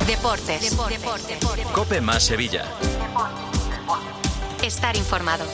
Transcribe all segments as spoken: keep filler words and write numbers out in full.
Deportes. Deportes. Deportes. Deportes. COPE más Sevilla. Estar informado.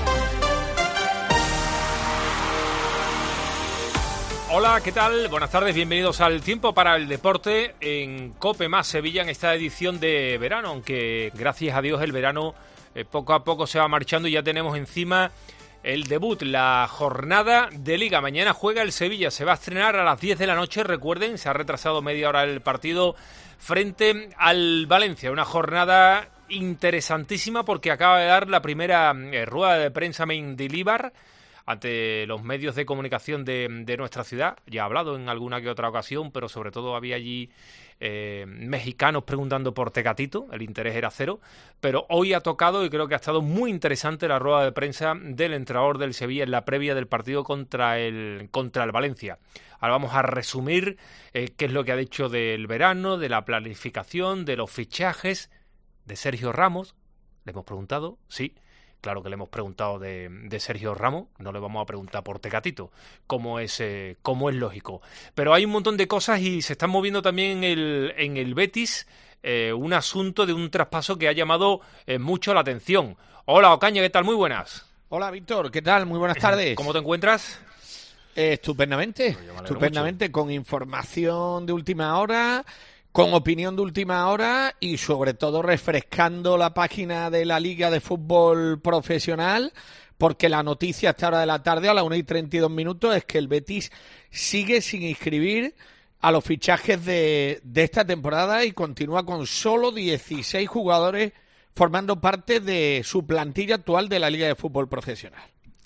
Hola, ¿qué tal? Buenas tardes, bienvenidos al Tiempo para el Deporte en COPE más Sevilla en esta edición de verano, aunque gracias a Dios el verano eh, poco a poco se va marchando y ya tenemos encima el debut, la jornada de Liga. Mañana juega el Sevilla, se va a estrenar a las diez de la noche, recuerden, se ha retrasado media hora el partido frente al Valencia, una jornada interesantísima porque acaba de dar la primera eh, rueda de prensa Mendilibar ante los medios de comunicación de, de nuestra ciudad. Ya ha hablado en alguna que otra ocasión, pero sobre todo había allí eh, mexicanos preguntando por Tecatito, el interés era cero, pero hoy ha tocado y creo que ha estado muy interesante la rueda de prensa del entrenador del Sevilla en la previa del partido contra el, contra el Valencia. Ahora vamos a resumir eh, qué es lo que ha dicho del verano, de la planificación, de los fichajes de Sergio Ramos. Le hemos preguntado, sí. Claro que le hemos preguntado de, de Sergio Ramos, no le vamos a preguntar por Tecatito, como es, eh, como es lógico. Pero hay un montón de cosas y se están moviendo también en el, en el Betis eh, un asunto de un traspaso que ha llamado eh, mucho la atención. Hola, Ocaña, ¿qué tal? Muy buenas. Hola, Víctor, ¿qué tal? Muy buenas tardes. ¿Cómo te encuentras? Eh, estupendamente, estupendamente, mucho. Con información de última hora, con opinión de última hora y sobre todo refrescando la página de la Liga de Fútbol Profesional, porque la noticia a esta hora de la tarde, a las una y treinta y dos minutos, es que el Betis sigue sin inscribir a los fichajes de, de esta temporada y continúa con solo dieciséis jugadores formando parte de su plantilla actual de la Liga de Fútbol Profesional.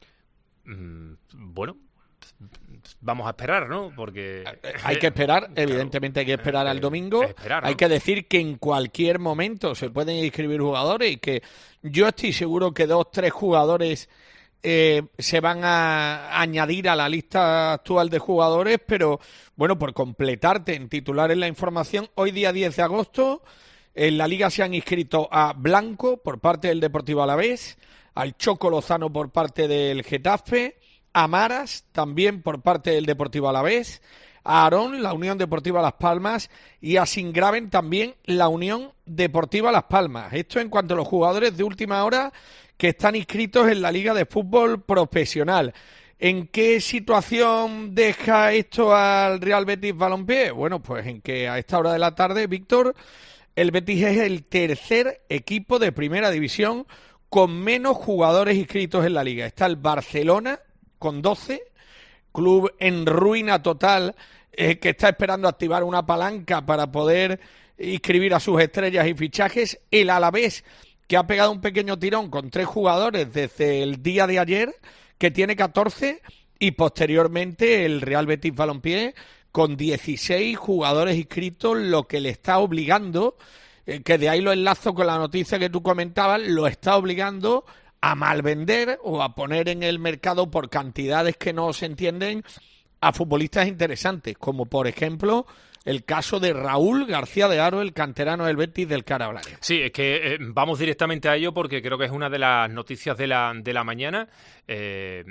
Mm, bueno... Vamos a esperar, ¿no? Porque hay que esperar, evidentemente hay que esperar al domingo. Esperar, ¿no? Hay que decir que en cualquier momento se pueden inscribir jugadores y que yo estoy seguro que dos, tres jugadores eh, se van a añadir a la lista actual de jugadores, pero bueno, por completarte en titulares la información, hoy día diez de agosto en la Liga se han inscrito a Blanco por parte del Deportivo Alavés, al Choco Lozano por parte del Getafe, a Maras, también por parte del Deportivo Alavés, a Aarón, la Unión Deportiva Las Palmas, y a Singraven también la Unión Deportiva Las Palmas. Esto en cuanto a los jugadores de última hora que están inscritos en la Liga de Fútbol Profesional. ¿En qué situación deja esto al Real Betis Balompié? Bueno, pues en que a esta hora de la tarde, Víctor, el Betis es el tercer equipo de Primera División con menos jugadores inscritos en la Liga. Está el Barcelona con doce, club en ruina total, eh, que está esperando activar una palanca para poder inscribir a sus estrellas y fichajes. El Alavés, que ha pegado un pequeño tirón con tres jugadores desde el día de ayer, que tiene catorce, y posteriormente el Real Betis Balompié con dieciséis jugadores inscritos, lo que le está obligando, eh, que de ahí lo enlazo con la noticia que tú comentabas, lo está obligando a malvender o a poner en el mercado por cantidades que no se entienden a futbolistas interesantes, como por ejemplo el caso de Raúl García de Haro, el canterano del Betis del Carablaria. Sí, es que eh, vamos directamente a ello porque creo que es una de las noticias de la, de la mañana, eh,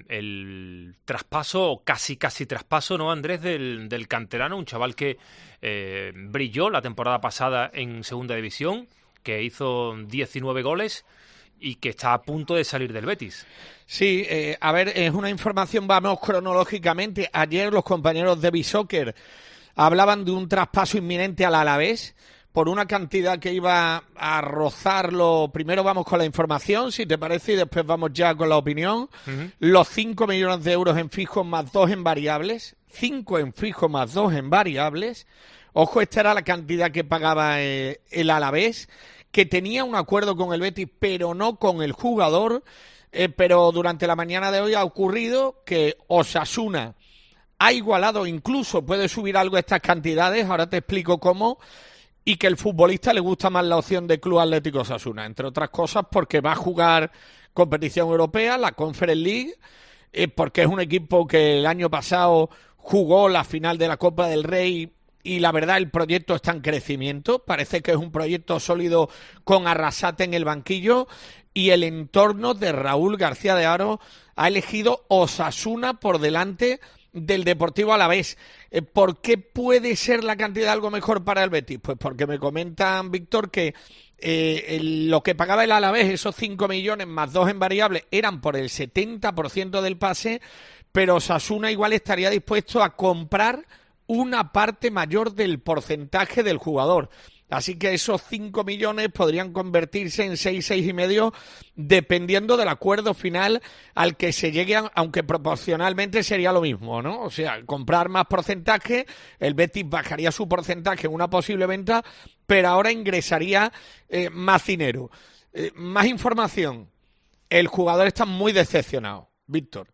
el traspaso, o casi casi traspaso, ¿no, Andrés? Del, del canterano, un chaval que eh, brilló la temporada pasada en Segunda División, que hizo diecinueve goles, y que está a punto de salir del Betis. Sí, eh, a ver, es una información, vamos cronológicamente. Ayer los compañeros de Bisoccer hablaban de un traspaso inminente al Alavés por una cantidad que iba a rozarlo. Primero vamos con la información, si te parece, y después vamos ya con la opinión. Uh-huh. Los cinco millones de euros en fijos más dos en variables. cinco en fijo más dos en variables. Ojo, esta era la cantidad que pagaba eh, el Alavés, que tenía un acuerdo con el Betis, pero no con el jugador, eh, pero durante la mañana de hoy ha ocurrido que Osasuna ha igualado, incluso puede subir algo estas cantidades, ahora te explico cómo, y que el futbolista le gusta más la opción de Club Atlético Osasuna, entre otras cosas porque va a jugar competición europea, la Conference League, eh, porque es un equipo que el año pasado jugó la final de la Copa del Rey. Y la verdad, el proyecto está en crecimiento. Parece que es un proyecto sólido con Arrasate en el banquillo. Y el entorno de Raúl García de Haro ha elegido Osasuna por delante del Deportivo Alavés. Eh, ¿Por qué puede ser la cantidad algo mejor para el Betis? Pues porque me comentan, Víctor, que eh, el, lo que pagaba el Alavés, esos cinco millones más dos en variables, eran por el setenta por ciento del pase, pero Osasuna igual estaría dispuesto a comprar una parte mayor del porcentaje del jugador. Así que esos cinco millones podrían convertirse en seis, seis y medio, dependiendo del acuerdo final al que se llegue, aunque proporcionalmente sería lo mismo, ¿no? O sea, comprar más porcentaje, el Betis bajaría su porcentaje en una posible venta, pero ahora ingresaría eh, más dinero. Eh, más información. El jugador está muy decepcionado, Víctor.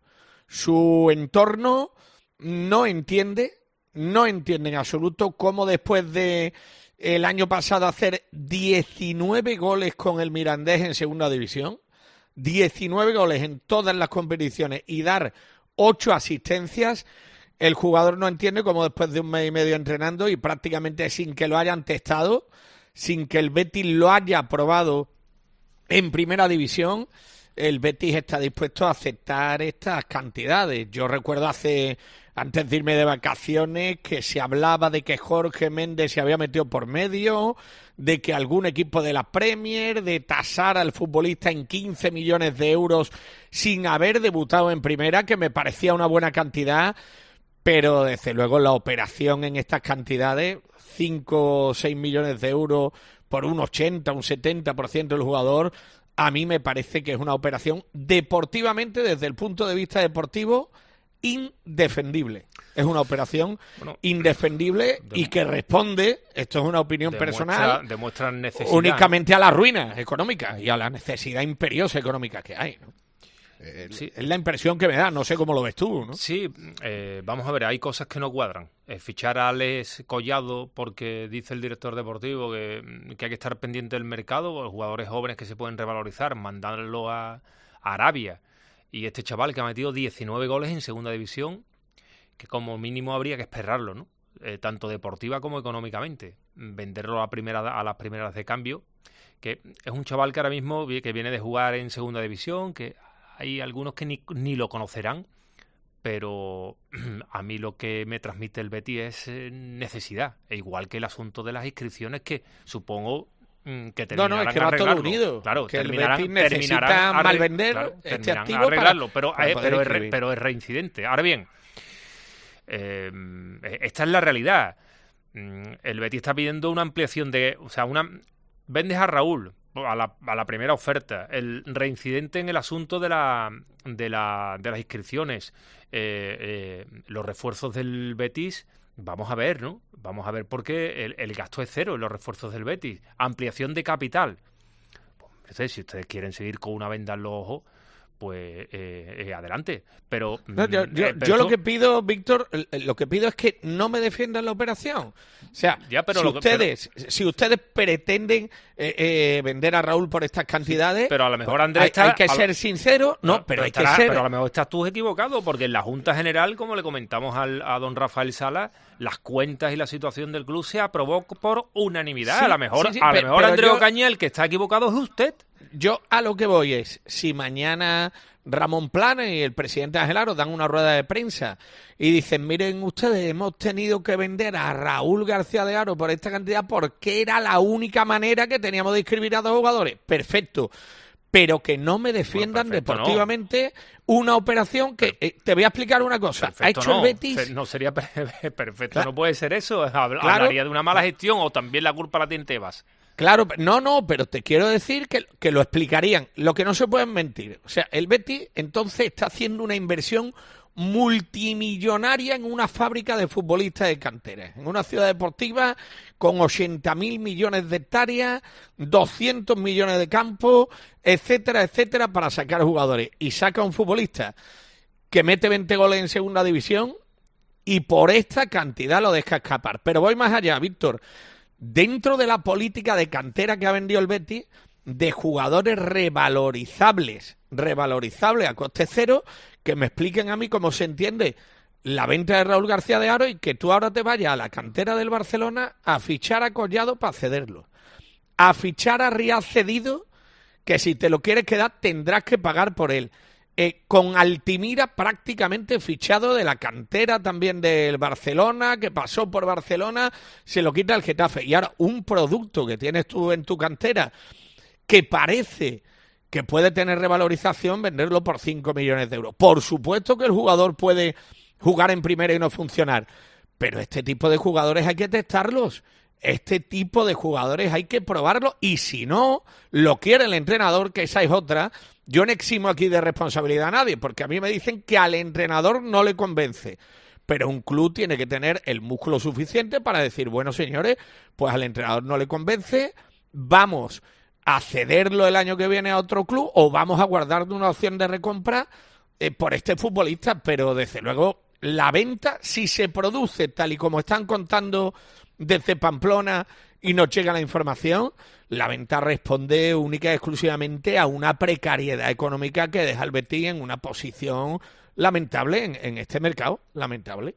Su entorno no entiende, no entiende en absoluto cómo después de el año pasado hacer diecinueve goles con el Mirandés en segunda división, diecinueve goles en todas las competiciones y dar ocho asistencias, el jugador no entiende cómo después de un mes y medio entrenando y prácticamente sin que lo hayan testado, sin que el Betis lo haya probado en primera división, el Betis está dispuesto a aceptar estas cantidades. Yo recuerdo hace... antes de irme de vacaciones, que se hablaba de que Jorge Méndez se había metido por medio, de que algún equipo de la Premier, de tasar al futbolista en quince millones de euros sin haber debutado en primera, que me parecía una buena cantidad, pero desde luego la operación en estas cantidades, cinco o seis millones de euros por un ochenta, un setenta por ciento del jugador, a mí me parece que es una operación deportivamente, desde el punto de vista deportivo, indefendible. Es una operación bueno, indefendible y que responde, esto es una opinión demuestra, personal, demuestra necesidad, únicamente a la ruina económica y a la necesidad imperiosa económica que hay, ¿no? Eh, sí. Es la impresión que me da, no sé cómo lo ves tú, ¿no? Sí, eh, vamos a ver, hay cosas que no cuadran. Eh, fichar a Alex Collado porque dice el director deportivo que, que hay que estar pendiente del mercado, los jugadores jóvenes que se pueden revalorizar, mandarlo a, a Arabia. Y este chaval que ha metido diecinueve goles en segunda división, que como mínimo habría que esperarlo, ¿no? Eh, tanto deportiva como económicamente. Venderlo a, primera, a las primeras de cambio, que es un chaval que ahora mismo que viene de jugar en segunda división, que hay algunos que ni, ni lo conocerán, pero a mí lo que me transmite el Betis es eh, necesidad, e igual que el asunto de las inscripciones, que supongo... que no, no, es que va todo unido. Claro, que el Betis necesita malvender claro, este activo arreglarlo, para, pero, para eh, pero, es re, pero es reincidente. Ahora bien, eh, esta es la realidad. El Betis está pidiendo una ampliación de... O sea, una vendes a Raúl a la, a la primera oferta. El reincidente en el asunto de, la, de, la, de las inscripciones. Eh, eh, los refuerzos del Betis... Vamos a ver, ¿no? Vamos a ver por qué el, el gasto es cero en los refuerzos del Betis. Ampliación de capital. Pues, no sé, si ustedes quieren seguir con una venda en los ojos, pues eh, eh, adelante. Pero, no, yo, yo, eh, pero yo esto... lo que pido, Víctor, lo que pido es que no me defiendan la operación. O sea, ya, pero si, lo que, ustedes, pero... si ustedes pretenden eh, eh, vender a Raúl por estas cantidades, sí, pero a lo mejor Andrés hay, está, hay que ser lo... sincero, no, no pero hay estará, que ser... Pero a lo mejor estás tú equivocado, porque en la Junta General, como le comentamos al, a don Rafael Sala, las cuentas y la situación del club se aprobó por unanimidad. Sí, a lo mejor, sí, sí, a lo mejor Andrés Ocaña, el que está equivocado es usted. Yo a lo que voy es, si mañana Ramón Planes y el presidente Ángel Aro dan una rueda de prensa y dicen, miren ustedes, hemos tenido que vender a Raúl García de Haro por esta cantidad porque era la única manera que teníamos de inscribir a dos jugadores, perfecto, pero que no me defiendan bueno, perfecto, deportivamente no. Una operación que, eh, te voy a explicar una cosa, perfecto, ha hecho no. el Betis... No sería perfecto, claro. No puede ser eso, hablaría claro. de una mala gestión o también la culpa la tiene Tebas. Claro, no, no, pero te quiero decir que, que lo explicarían. Lo que no se pueden mentir. O sea, el Betis entonces está haciendo una inversión multimillonaria en una fábrica de futbolistas de cantera, en una ciudad deportiva con ochenta mil millones de hectáreas, doscientos millones de campos, etcétera, etcétera, para sacar jugadores. Y saca un futbolista que mete veinte goles en segunda división y por esta cantidad lo deja escapar. Pero voy más allá, Víctor. Dentro de la política de cantera que ha vendido el Betis, de jugadores revalorizables, revalorizables a coste cero, que me expliquen a mí cómo se entiende la venta de Raúl García de Haro y que tú ahora te vayas a la cantera del Barcelona a fichar a Collado para cederlo, a fichar a Rial cedido, que si te lo quieres quedar tendrás que pagar por él. eh, con Altimira prácticamente fichado de la cantera también del Barcelona, que pasó por Barcelona, se lo quita el Getafe. Y ahora un producto que tienes tú en tu cantera que parece que puede tener revalorización, venderlo por cinco millones de euros. Por supuesto que el jugador puede jugar en primera y no funcionar, pero este tipo de jugadores hay que testarlos. Este tipo de jugadores hay que probarlo y si no lo quiere el entrenador, que esa es otra, yo no eximo aquí de responsabilidad a nadie, porque a mí me dicen que al entrenador no le convence, pero un club tiene que tener el músculo suficiente para decir, bueno señores, pues al entrenador no le convence, vamos a cederlo el año que viene a otro club o vamos a guardar una opción de recompra eh, por este futbolista, pero desde luego la venta, si se produce tal y como están contando desde Pamplona y nos llega la información, la venta responde única y exclusivamente a una precariedad económica que deja al Betis en una posición lamentable en, en este mercado, lamentable.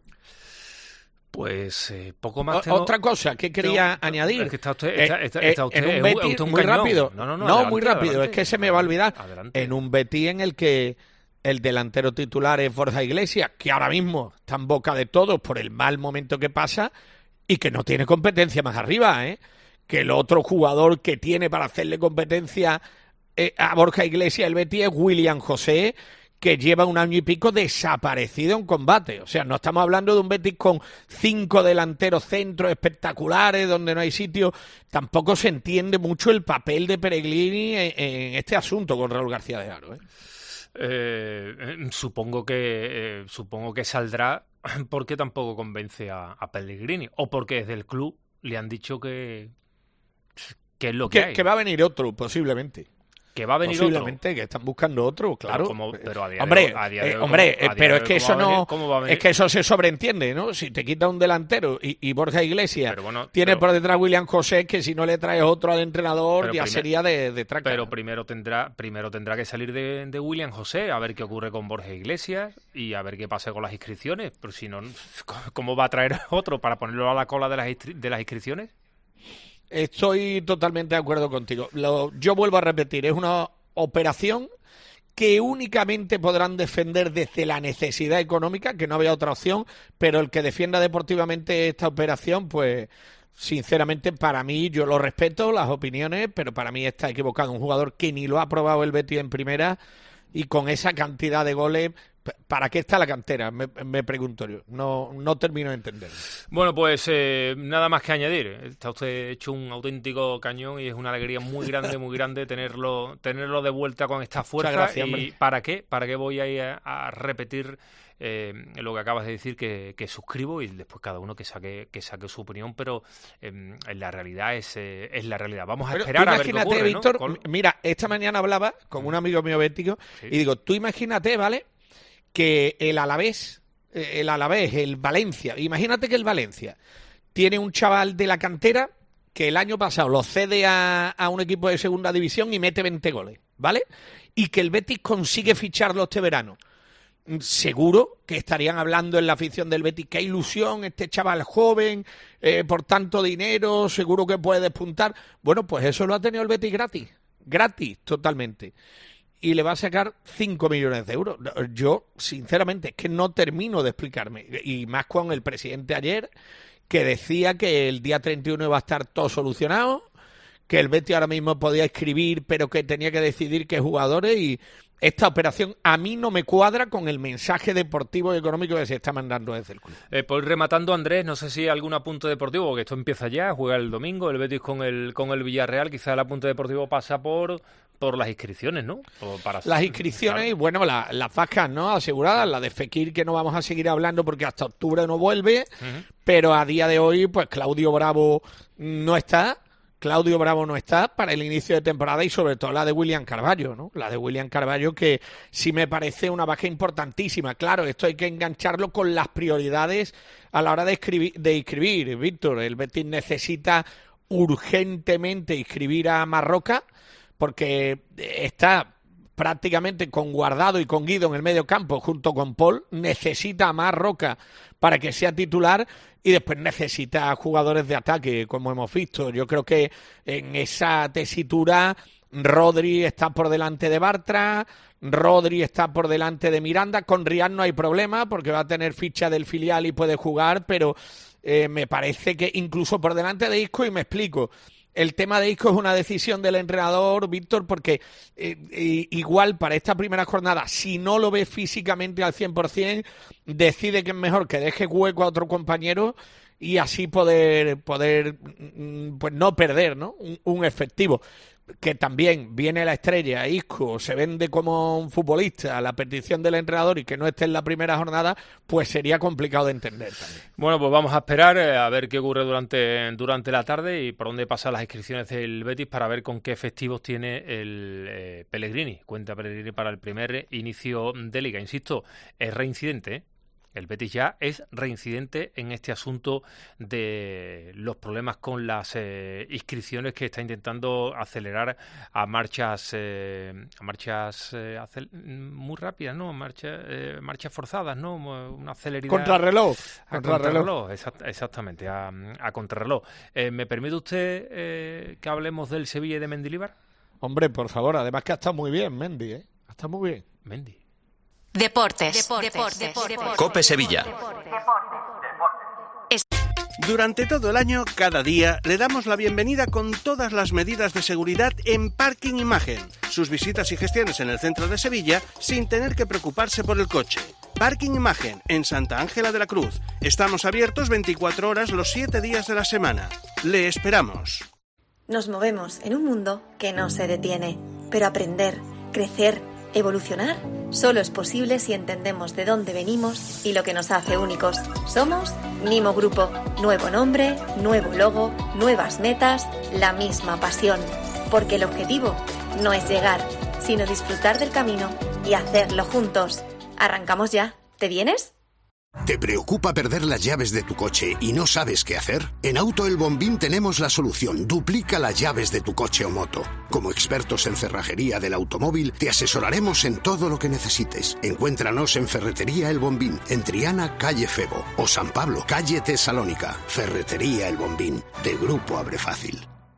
Pues eh, poco más tengo... Otra cosa que quería no, añadir. Es que está usted, está, está, eh, está usted en un Betis, usted un muy cañón. rápido. No, no, no, no adelante, muy rápido, adelante, es que se me va a olvidar. Adelante. En un Betis en el que el delantero titular es Borja Iglesias, que ahora mismo está en boca de todos por el mal momento que pasa y que no tiene competencia más arriba, ¿eh? Que el otro jugador que tiene para hacerle competencia eh, a Borja Iglesias, el Betis, es William José, que lleva un año y pico desaparecido en combate. O sea, no estamos hablando de un Betis con cinco delanteros centros espectaculares donde no hay sitio. Tampoco se entiende mucho el papel de Pellegrini en, en este asunto con Raúl García de Haro, ¿eh? Eh, supongo que eh, supongo que saldrá porque tampoco convence a, a Pellegrini o porque desde el club le han dicho que que es lo que, que hay. Que va a venir otro, posiblemente. Que va a venir Posiblemente, otro. que están buscando otro, claro. Pero, como, pero a día hombre, de hoy, a día de eh, hoy, hombre, ¿cómo, a día pero de es hoy que eso ¿cómo va a venir? no, ¿Cómo va a venir? es que eso se sobreentiende, ¿no? Si te quita un delantero y, y Borja Iglesias Pero bueno, tiene pero- por detrás William José, que si no le traes otro al entrenador Pero ya primer- sería de, de traca. Pero primero tendrá primero tendrá que salir de, de William José, a ver qué ocurre con Borja Iglesias y a ver qué pasa con las inscripciones. Pero si no, ¿cómo va a traer otro para ponerlo a la cola de las, inscri- de las inscripciones? Estoy totalmente de acuerdo contigo. Lo, yo vuelvo a repetir, es una operación que únicamente podrán defender desde la necesidad económica, que no había otra opción, pero el que defienda deportivamente esta operación, pues sinceramente para mí, yo lo respeto, las opiniones, pero para mí está equivocado. Un jugador que ni lo ha probado el Betis en primera y con esa cantidad de goles, ¿para qué está la cantera? Me, me pregunto yo. No, no termino de entenderlo. Bueno, pues eh, nada más que añadir. Está usted hecho un auténtico cañón y es una alegría muy grande, muy grande tenerlo tenerlo de vuelta con esta fuerza. Muchas gracias, ¿Y hombre. para qué? ¿Para qué voy a ir a, a repetir eh, lo que acabas de decir, que, que suscribo y después cada uno que saque que saque su opinión, pero eh, en la realidad es, eh, es la realidad. Vamos a Pero esperar tú a ver qué imagínate, ocurre, ¿no? Víctor, Con- mira, esta mañana hablaba con un amigo mío bético Sí. y digo, tú imagínate, ¿vale? Que el Alavés, eh, el Alavés, el Valencia, imagínate que el Valencia tiene un chaval de la cantera que el año pasado lo cede a, a un equipo de segunda división y mete veinte goles, ¿vale? Y que el Betis consigue ficharlo este verano. Seguro que estarían hablando en la afición del Betis, qué ilusión, este chaval joven, eh, por tanto dinero, seguro que puede despuntar. Bueno, pues eso lo ha tenido el Betis gratis, gratis totalmente. Y le va a sacar cinco millones de euros. Yo, sinceramente, es que no termino de explicarme. Y más con el presidente ayer, que decía que el día treinta y uno iba a estar todo solucionado, que el Betis ahora mismo podía escribir, pero que tenía que decidir qué jugadores. Y esta operación a mí no me cuadra con el mensaje deportivo y económico que se está mandando desde el club. Eh, por ir rematando, Andrés, no sé si algún apunte deportivo, porque esto empieza ya, juega el domingo, el Betis con el con el Villarreal, quizá el apunte deportivo pasa por por las inscripciones, ¿no? O para... Las inscripciones y, bueno, la, las vacas, ¿no? Aseguradas, la de Fekir, que no vamos a seguir hablando porque hasta octubre no vuelve, Uh-huh. pero a día de hoy, pues Claudio Bravo no está, Claudio Bravo no está para el inicio de temporada y sobre todo la de William Carvalho, ¿no? La de William Carvalho que sí me parece una baja importantísima. Claro, esto hay que engancharlo con las prioridades a la hora de, escribir, de inscribir, Víctor. El Betis necesita urgentemente inscribir a Marroca porque está prácticamente con Guardado y con Guido en el medio campo junto con Paul, necesita a Marroca para que sea titular y después necesita jugadores de ataque, como hemos visto. Yo creo que en esa tesitura Rodri está por delante de Bartra, Rodri está por delante de Miranda. Con Riad no hay problema porque va a tener ficha del filial y puede jugar, pero eh, me parece que incluso por delante de Isco, y me explico. El tema de Isco es una decisión del entrenador, Víctor, porque eh, igual para esta primera jornada, si no lo ve físicamente al cien por ciento, decide que es mejor que deje hueco a otro compañero y así poder, poder pues no perder, ¿no? Un, un efectivo. Que también viene la estrella, Isco, se vende como un futbolista a la petición del entrenador y que no esté en la primera jornada, pues sería complicado de entender también. Bueno, pues vamos a esperar eh, a ver qué ocurre durante, durante la tarde y por dónde pasan las inscripciones del Betis para ver con qué efectivos tiene el eh, Pellegrini. Cuenta Pellegrini para el primer inicio de Liga. Insisto, es reincidente, ¿eh? El Betis ya es reincidente en este asunto de los problemas con las eh, inscripciones que está intentando acelerar a marchas eh, a marchas eh, acel- muy rápidas, ¿no? Marchas eh, marchas forzadas, ¿no? Una celeridad. Contrarreloj. A contrarreloj, exact- exactamente, a, a contrarreloj. Eh, ¿Me permite usted eh, que hablemos del Sevilla y de Mendilibar? Hombre, por favor, además que ha estado muy bien, Mendy, ¿eh? Ha estado muy bien. Mendy. Deportes. Deportes. Deportes. Deportes. Cope Sevilla. Durante todo el año, cada día, le damos la bienvenida con todas las medidas de seguridad en Parking Imagen. Sus visitas y gestiones en el centro de Sevilla sin tener que preocuparse por el coche. Parking Imagen, en Santa Ángela de la Cruz. Estamos abiertos veinticuatro horas los siete días de la semana. Le esperamos. Nos movemos en un mundo que no se detiene, pero aprender, crecer, evolucionar, solo es posible si entendemos de dónde venimos y lo que nos hace únicos. Somos Nimo Grupo. Nuevo nombre, nuevo logo, nuevas metas, la misma pasión. Porque el objetivo no es llegar, sino disfrutar del camino y hacerlo juntos. Arrancamos ya. ¿Te vienes? ¿Te preocupa perder las llaves de tu coche y no sabes qué hacer? En Auto El Bombín tenemos la solución. Duplica las llaves de tu coche o moto. Como expertos en cerrajería del automóvil, te asesoraremos en todo lo que necesites. Encuéntranos en Ferretería El Bombín, en Triana, calle Febo, o San Pablo, calle Tesalónica. Ferretería El Bombín, de Grupo Abre Fácil.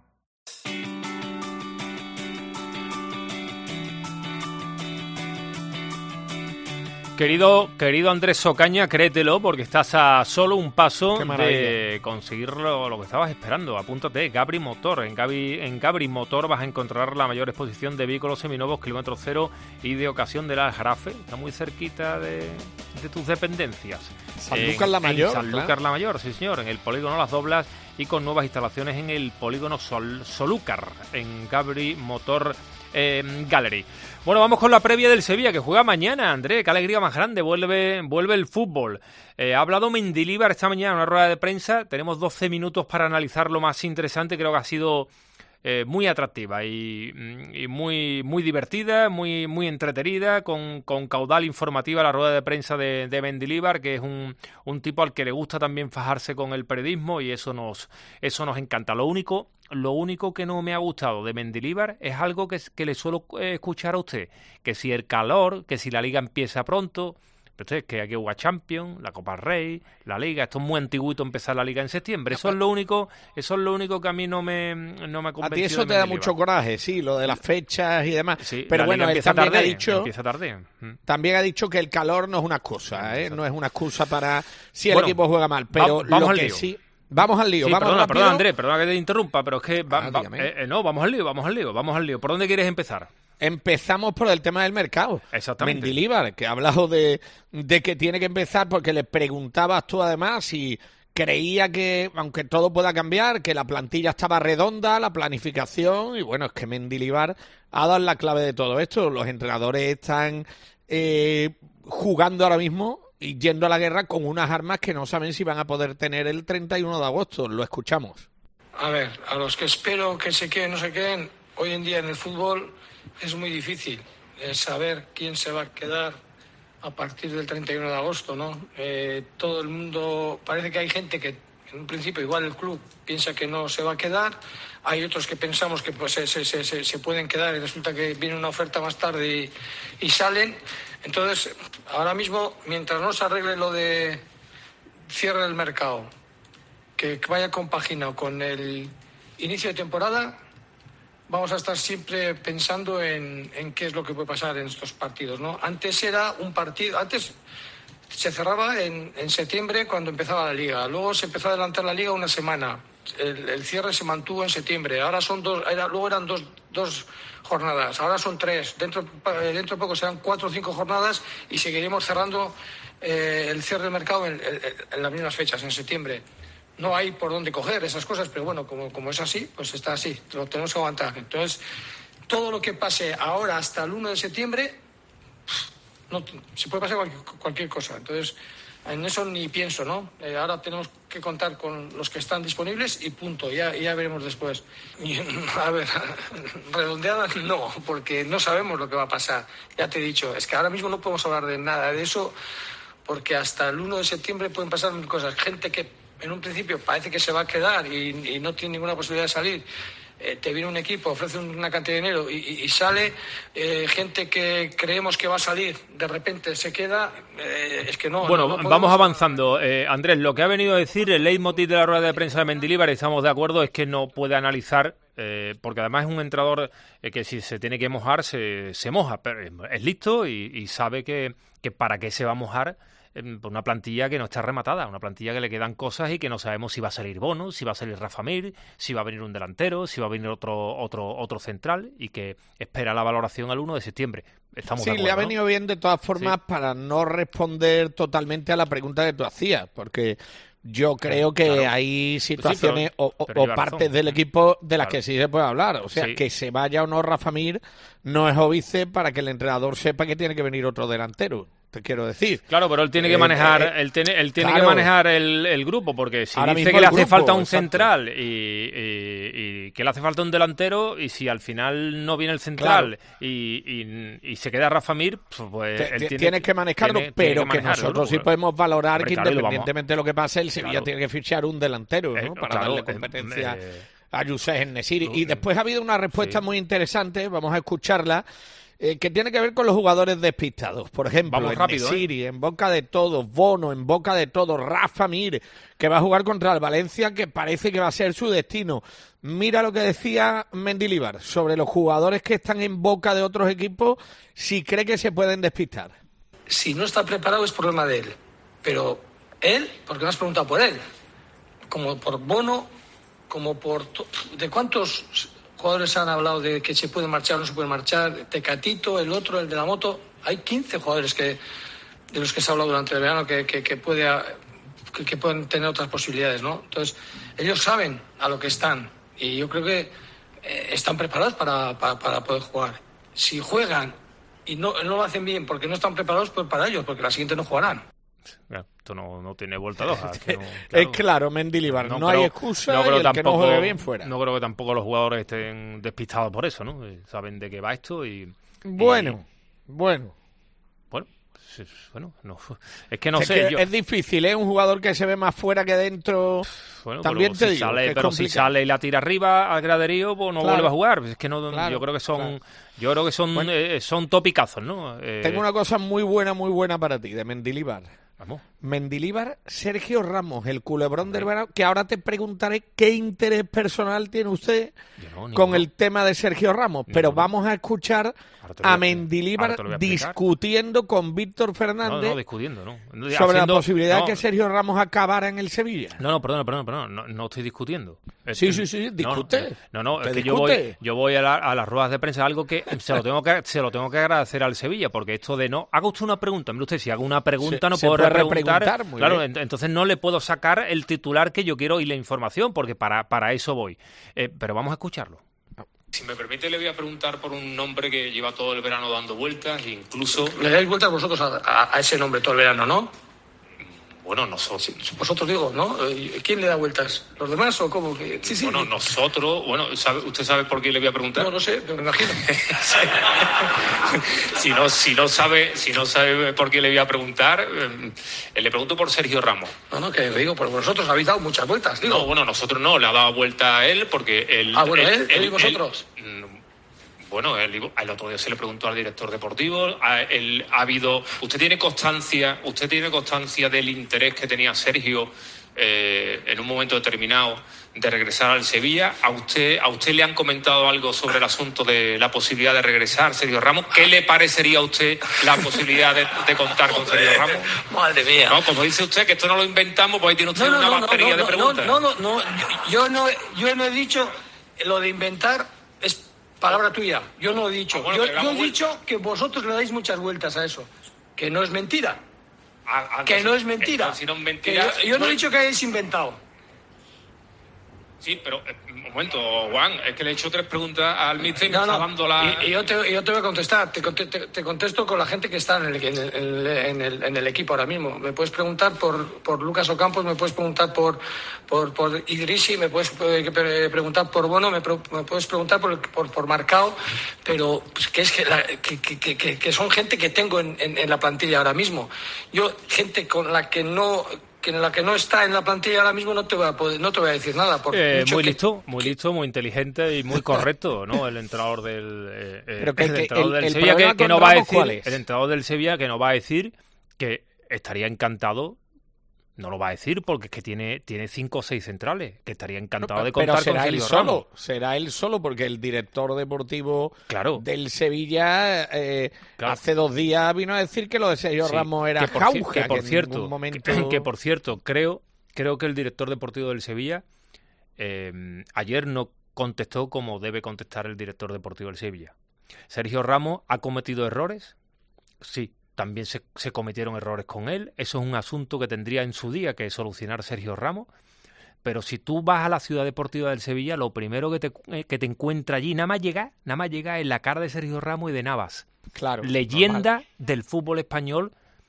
Querido, querido Andrés Ocaña, créetelo, porque estás a solo un paso Qué de conseguir lo, lo que estabas esperando. Apúntate, Gabri Motor. En Gabri, en Gabri Motor vas a encontrar la mayor exposición de vehículos seminuevos, kilómetro cero y de ocasión de la Jarafe. Está muy cerquita de, de tus dependencias. Sanlúcar la Mayor. En Sanlúcar claro. la Mayor, sí señor. En el polígono Las Doblas y con nuevas instalaciones en el polígono Sol, Solúcar, en Gabri Motor eh, Gallery. Bueno, vamos con la previa del Sevilla, que juega mañana, André. Qué alegría más grande, vuelve, vuelve el fútbol. Eh, ha hablado Mendilibar esta mañana en una rueda de prensa. Tenemos doce minutos para analizar lo más interesante. Creo que ha sido eh, muy atractiva y, y muy, muy divertida, muy, muy entretenida, con, con caudal informativa la rueda de prensa de, de Mendilibar, que es un, un tipo al que le gusta también fajarse con el periodismo y eso nos, eso nos encanta. Lo único... Lo único que no me ha gustado de Mendilibar es algo que, que le suelo eh, escuchar a usted, que si el calor, que si la Liga empieza pronto, pero usted, que hay que jugar Champions, la Copa Rey, la Liga, esto es muy antiguito empezar la Liga en septiembre, eso es lo único, eso es lo único que a mí no me, no me ha convencido. A ti eso te da mucho coraje, sí, lo de las fechas y demás, sí, pero bueno, él también tarde, ha dicho, empieza tarde. también ha dicho que el calor no es una excusa, ¿eh? No es una excusa para si el bueno, equipo juega mal, pero va, vamos lo al que lío. sí... Vamos al lío, sí, vamos perdona, rápido. perdona, Andrés, perdona que te interrumpa, pero es que va, Ah, va, eh, eh, no, vamos al lío, vamos al lío, vamos al lío. ¿Por dónde quieres empezar? Empezamos por el tema del mercado. Exactamente. Mendilibar, que ha hablado de, de que tiene que empezar porque le preguntabas tú además si creía que, aunque todo pueda cambiar, que la plantilla estaba redonda, la planificación, y bueno, es que Mendilibar ha dado la clave de todo esto. Los entrenadores están eh, jugando ahora mismo y yendo a la guerra con unas armas que no saben si van a poder tener el treinta y uno de agosto. Lo escuchamos. A ver, a los que espero que se queden o no se queden, hoy en día en el fútbol es muy difícil eh, saber quién se va a quedar a partir del treinta y uno de agosto, ¿no? Eh, todo el mundo, parece que hay gente que en un principio igual el club piensa que no se va a quedar, hay otros que pensamos que pues, se, se, se, se pueden quedar y resulta que viene una oferta más tarde y, y salen. Entonces, ahora mismo, mientras no se arregle lo de cierre del mercado, que vaya compaginado con el inicio de temporada, vamos a estar siempre pensando en, en qué es lo que puede pasar en estos partidos, ¿no? Antes era un partido, antes se cerraba en, en septiembre cuando empezaba la Liga, luego se empezó a adelantar la Liga una semana, el, el cierre se mantuvo en septiembre, ahora son dos, era, luego eran dos, dos jornadas, ahora son tres, dentro, dentro de poco serán cuatro o cinco jornadas y seguiremos cerrando eh, el cierre del mercado en, en, en las mismas fechas, en septiembre. No hay por dónde coger esas cosas, pero bueno, como, como es así, pues está así, lo tenemos que aguantar. Entonces, todo lo que pase ahora hasta el uno de septiembre, no, se puede pasar cualquier, cualquier cosa. Entonces, en eso ni pienso, ¿no? Eh, ahora tenemos que contar con los que están disponibles y punto, ya, ya veremos después. Y, a ver, redondeada no, porque no sabemos lo que va a pasar. Ya te he dicho, es que ahora mismo no podemos hablar de nada de eso, porque hasta el uno de septiembre pueden pasar mil cosas. Gente que en un principio parece que se va a quedar y, y no tiene ninguna posibilidad de salir. Eh, te viene un equipo, ofrece una cantidad de dinero y, y, y sale eh, gente que creemos que va a salir, de repente se queda, eh, es que no. Bueno, no, no vamos avanzando. Eh, Andrés, lo que ha venido a decir el leitmotiv de la rueda de prensa de Mendilibar, y estamos de acuerdo, es que no puede analizar, eh, porque además es un entrenador eh, que si se tiene que mojar, se, se moja, pero es listo y, y sabe que, que para qué se va a mojar por una plantilla que no está rematada, una plantilla que le quedan cosas y que no sabemos si va a salir Bono, si va a salir Rafa Mir, si va a venir un delantero, si va a venir otro otro otro central, y que espera la valoración al uno de septiembre. Estamos sí, de acuerdo, le ha ¿no? venido bien de todas formas, sí, para no responder totalmente a la pregunta que tú hacías, porque yo creo que claro, hay situaciones sí, pero, o, pero o partes razón. del equipo de las claro. que sí se puede hablar. O sea, sí. que se vaya o no Rafa Mir no es óbice para que el entrenador sepa que tiene que venir otro delantero. Te quiero decir. Claro, pero él tiene que manejar, eh, eh, él tiene, él tiene claro, que manejar el, el grupo, porque si dice que le hace grupo, falta un exacto. central y, y, y que le hace falta un delantero, y si al final no viene el central claro. y, y, y se queda Rafa Mir, pues Te, él tiene, tienes que manejarlo, tiene, pero tiene que, que nosotros sí podemos valorar Hombre, que claro, independientemente de lo que pase, el Sevilla claro. tiene que fichar un delantero, ¿no? Eh, Para claro, darle competencia eh, a Youssef En-Nesyri. no, Y después ha habido una respuesta sí. muy interesante, vamos a escucharla, Eh, que tiene que ver con los jugadores despistados. Por ejemplo, Vamos rápido, En-Nesyri, ¿eh? en boca de todos, Bono, en boca de todos, Rafa Mir, que va a jugar contra el Valencia, que parece que va a ser su destino. Mira lo que decía Mendilibar sobre los jugadores que están en boca de otros equipos, si cree que se pueden despistar. Si no está preparado es problema de él, pero él, porque me has preguntado por él, como por Bono, como por... ¿De cuántos jugadores han hablado de que se puede marchar o no se puede marchar? Tecatito, el otro, el de la moto. Hay quince jugadores que de los que se ha hablado durante el verano que, que, que, puede, que, que pueden tener otras posibilidades, ¿no? Entonces, ellos saben a lo que están y yo creo que eh, están preparados para, para, para poder jugar. Si juegan y no, no lo hacen bien porque no están preparados, pues para ellos, porque la siguiente no jugarán. Esto no, no tiene vuelta a hoja. Es, no, claro, es claro, Mendilibar, no, no creo, hay excusa no creo y el tampoco, que no juegue bien fuera. No creo que tampoco los jugadores estén despistados por eso, ¿no? Saben de qué va esto y... Bueno, y, bueno. Bueno, bueno, no, es que no es sé. Que yo... Es difícil, ¿eh? Un jugador que se ve más fuera que dentro... Bueno, también te si digo, sale, es pero complicado. si sale y la tira arriba al graderío, pues no claro. vuelve a jugar. Es que no, claro, yo creo que son, claro. yo creo que son, bueno, eh, son topicazos, ¿no? Eh... Tengo una cosa muy buena, muy buena para ti, de Mendilibar. Vamos. Mendilibar, Sergio Ramos, el culebrón del verano, que ahora te preguntaré qué interés personal tiene usted no, con el tema de Sergio Ramos, pero no. vamos a escuchar a, a Mendilibar a discutiendo con Víctor Fernández no, no, discutiendo, no. sobre Haciendo, la posibilidad no. de que Sergio Ramos acabara en el Sevilla. No, no, perdón, perdón, perdón, no, no estoy discutiendo. Sí, sí, sí, discute. No, no, no es que discute? yo voy, yo voy a, la, a las ruedas de prensa, algo que se lo tengo que se lo tengo que agradecer al Sevilla, porque esto de no, haga usted una pregunta, mire usted, si hago una pregunta se, no se puedo repreguntar, claro, bien. entonces no le puedo sacar el titular que yo quiero y la información, porque para, para eso voy. Eh, pero vamos a escucharlo. Si me permite, le voy a preguntar por un nombre que lleva todo el verano dando vueltas, e incluso... Le dais vueltas vosotros a, a, a ese nombre todo el verano, ¿no? Bueno, nosotros... Sí, vosotros digo, ¿no? ¿Quién le da vueltas? ¿Los demás o cómo? Sí, sí. Bueno, nosotros... Bueno, ¿sabe, ¿usted sabe por qué le voy a preguntar? No, no sé, pero me imagino. si, no, si, no sabe, si no sabe por qué le voy a preguntar, eh, le pregunto por Sergio Ramos. No, no, que digo, porque vosotros habéis dado muchas vueltas, digo. No, bueno, nosotros no, le ha dado vuelta a él porque él... Ah, bueno, él, él, él y vosotros. Él, Bueno, el, el otro día se le preguntó al director deportivo, a, él, ha habido, usted tiene constancia, usted tiene constancia del interés que tenía Sergio eh, en un momento determinado de regresar al Sevilla. ¿A usted, a usted le han comentado algo sobre el asunto de la posibilidad de regresar, Sergio Ramos? ¿Qué le parecería a usted la posibilidad de, de contar con Sergio Ramos? Madre mía. No, como dice usted, que esto no lo inventamos, pues ahí tiene usted No, no, una no, batería no, de no, preguntas. No, no, no, no. Yo, yo no, yo no he dicho lo de inventar, es palabra tuya. Yo no he dicho. Ah, bueno, yo, yo he vuelta. dicho que vosotros le dais muchas vueltas a eso. Que no es mentira. Ah, ah, que no, no es mentira. Si no es mentira. Yo, yo no he dicho que hayáis inventado. Sí, pero eh, un momento, Juan, es que le he hecho tres preguntas al míster y me No, está no, dando la... y, y yo, te, yo te voy a contestar, te, te, te contesto con la gente que está en el, en, el, en, el, en el equipo ahora mismo. Me puedes preguntar por, por Lucas Ocampos, me puedes preguntar por, por, por Idrissi, me puedes eh, preguntar por Bono, me, pro, me puedes preguntar por, por, por Marcao, pero pues, que, es que, la, que, que, que, que son gente que tengo en, en, en la plantilla ahora mismo. Yo, gente con la que no... que en la que no está en la plantilla ahora mismo no te voy a poder, no te voy a decir nada. Por eh, muy que, listo, muy que, listo, muy inteligente y muy correcto, ¿no? El entrenador del, eh, Pero que, el que, entrenador el, del el Sevilla que, que no va a decir, el entrenador del Sevilla que no va a decir que estaría encantado. No lo va a decir porque es que tiene, tiene cinco o seis centrales, que estaría encantado de contar pero con Sergio él solo, Ramos. Será él solo, porque el director deportivo claro. del Sevilla eh, claro. hace dos días vino a decir que lo de Sergio sí, Ramos era que por, jauja, que por que cierto, en momento... que, que por cierto, creo, creo que el director deportivo del Sevilla eh, ayer no contestó como debe contestar el director deportivo del Sevilla. Sergio Ramos ha cometido errores, sí. También se, se cometieron errores con él. Eso es un asunto que tendría en su día que solucionar Sergio Ramos. Pero si tú vas a la ciudad deportiva del Sevilla, lo primero que te, eh, que te encuentra allí, nada más llega, nada más llega en la cara de Sergio Ramos y de Navas. Claro, leyenda normal. del fútbol español,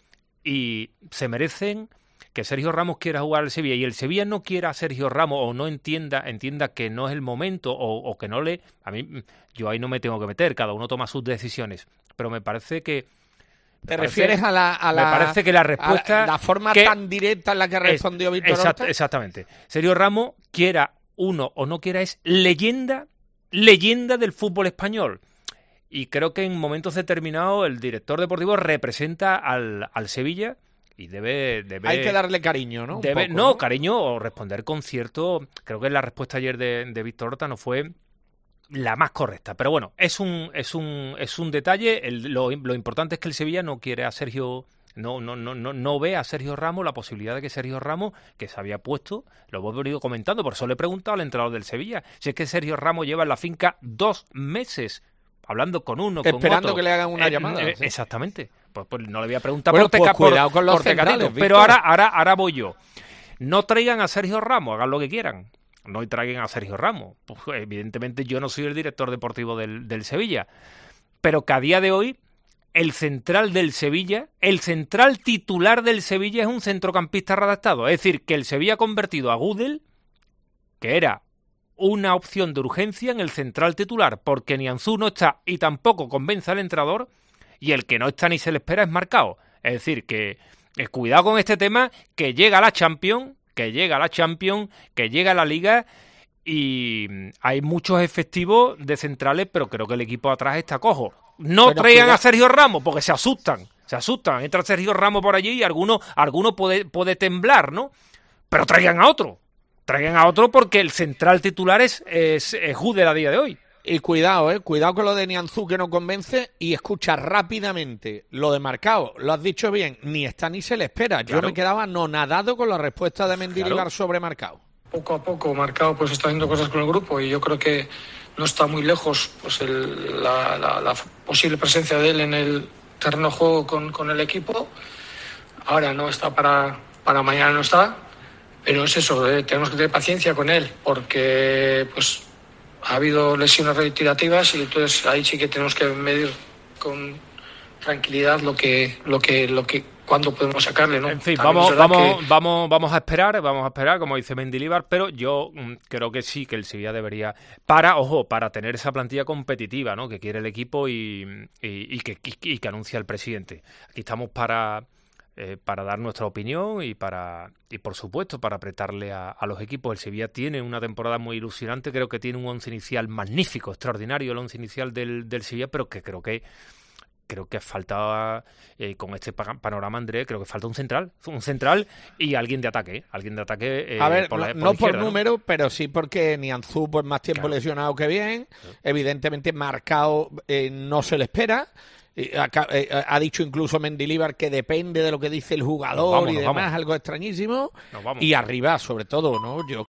y se merecen que Sergio Ramos quiera jugar al Sevilla y el Sevilla no quiera a Sergio Ramos o no entienda entienda que no es el momento o, o que no le... A mí, yo ahí no me tengo que meter, cada uno toma sus decisiones. Pero me parece que ¿Te parece, refieres a la, a la... Me parece que la respuesta... La, la forma que, tan directa en la que respondió es, Víctor exact, Horta. Exactamente. Sergio Ramos, quiera uno o no quiera, es leyenda, leyenda del fútbol español. Y creo que en momentos determinados el director deportivo representa al, al Sevilla y debe, debe... Hay que darle cariño, ¿no? Debe, poco, no, ¿no? cariño o responder con cierto... Creo que la respuesta ayer de, de Víctor Horta no fue la más correcta, pero bueno, es un es un es un detalle. El, lo, lo importante es que el Sevilla no quiere a Sergio, no no no no no ve a Sergio Ramos la posibilidad de que Sergio Ramos, que se había puesto, lo hemos venido comentando, por eso le he preguntado al entrenador del Sevilla, si es que Sergio Ramos lleva en la finca dos meses hablando con uno, con otro, esperando que le hagan una eh, llamada. Eh, ¿sí? Exactamente. Pues, pues no le voy a preguntar bueno, por teca, pues cuidado por, con los por centrales, pero ahora ahora ahora voy yo. No traigan a Sergio Ramos, hagan lo que quieran. No traigan a Sergio Ramos. Pues, evidentemente yo no soy el director deportivo del, del Sevilla, pero que a día de hoy el central del Sevilla, el central titular del Sevilla es un centrocampista redactado. Es decir, que el Sevilla ha convertido a Gudel, que era una opción de urgencia, en el central titular, porque Nianzú no está y tampoco convence al entrenador, y el que no está ni se le espera es Marcao. Es decir, que eh, cuidado con este tema, que llega a la Champions, que llega a la Champions, que llega a la Liga y hay muchos efectivos de centrales, pero creo que el equipo atrás está cojo. No bueno, traigan cuidado. a Sergio Ramos porque se asustan, se asustan. Entra Sergio Ramos por allí y alguno, alguno puede, puede temblar, ¿no? Pero traigan a otro, traigan a otro porque el central titular es, es, es Gudel a día de hoy. Y cuidado, eh, cuidado con lo de Nianzú, que no convence, y escucha rápidamente lo de Marcao. Lo has dicho bien, ni está ni se le espera. Yo Claro. me quedaba anonadado con la respuesta de Mendilibar Claro. sobre Marcao. Poco a poco Marcao pues está haciendo cosas con el grupo y yo creo que no está muy lejos pues el, la, la, la posible presencia de él en el terreno de juego con, con el equipo. Ahora no está para, para mañana, no está, pero es eso, eh, tenemos que tener paciencia con él porque pues ha habido lesiones reiterativas y entonces ahí sí que tenemos que medir con tranquilidad lo que lo que lo que cuándo podemos sacarle, ¿no? En fin, También vamos es verdad vamos que- vamos vamos a esperar, vamos a esperar, como dice Mendilibar, pero yo mm, creo que sí, que el Sevilla debería, para, ojo, para tener esa plantilla competitiva, ¿no? Que quiere el equipo y, y, y que, y, y que anuncia el presidente. Aquí estamos para eh, para dar nuestra opinión y para y por supuesto para apretarle a, a los equipos. El Sevilla tiene una temporada muy ilusionante, creo que tiene un once inicial magnífico, extraordinario el once inicial del, del Sevilla, pero que creo que creo que falta, eh, con este panorama, Andrés, creo que falta un central, un central y alguien de ataque, alguien de ataque. Eh, a ver, por la, no, por, no izquierda, por número, ¿no? Pero sí porque Nianzú pues más tiempo claro. lesionado que bien, Claro. evidentemente Marcao eh, no se le espera. Acá, eh, ha dicho incluso Mendilibar que depende de lo que dice el jugador vamos, y demás, vamos. algo extrañísimo. Y arriba, sobre todo, ¿no? Yo